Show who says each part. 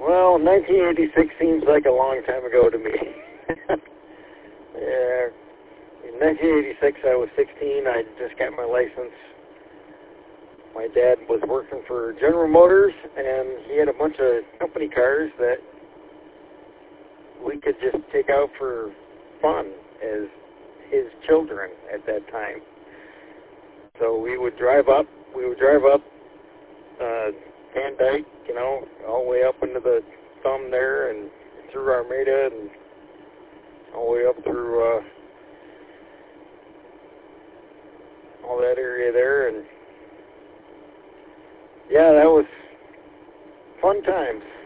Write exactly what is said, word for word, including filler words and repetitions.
Speaker 1: Well, nineteen eighty-six seems like a long time ago to me. Yeah, in nineteen eighty-six I was sixteen. I just got my license. My dad was working for General Motors, and he had a bunch of company cars that we could just take out for fun as his children at that time. So we would drive up, we would drive up uh, Van Dyke, you know, all the way up into the thumb there and through Armada and all the way up through uh, all that area there. And yeah, that was fun times.